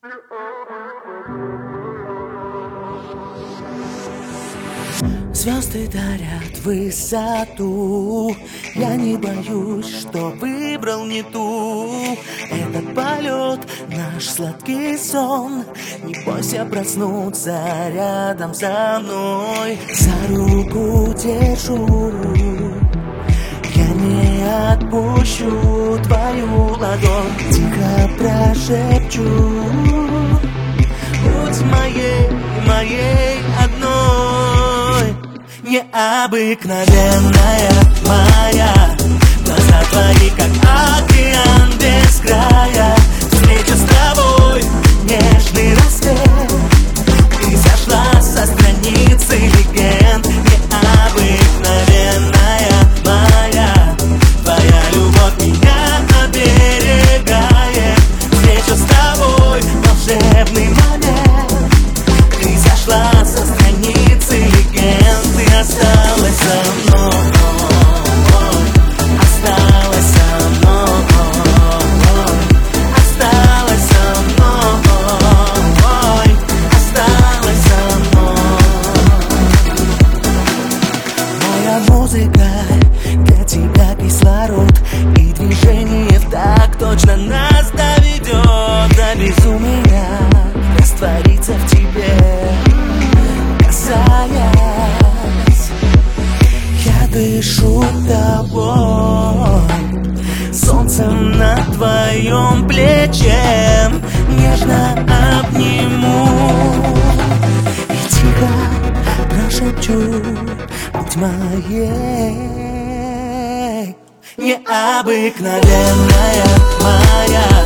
Звезды дарят высоту. Я не боюсь, что выбрал не ту. Этот полет — наш сладкий сон. Не бойся проснуться рядом со мной. За руку держу, я не отпущу твою ладонь. Тихо прошепчу: будь моей, моей одной. Необыкновенная моя, глаза твои, как океан без края. Встреча с тобой, нежный рассвет. Ты сошла со страницы легенд. Необыкновенная моя, твоя любовь меня оберегает. Встреча с тобой, волшебный момент. Ты сошла со страницы легенд. Ты осталась со мной, осталась со мной, осталась со мной, осталась со мной. Моя музыка для тебя кислород, и движение в так точно нас доведет до безумия. Раствориться в тебе, касаясь. Я дышу тобой, солнцем на твоем плече. Нежно обниму и тихо прошепчу: будь моей. Необыкновенная моя,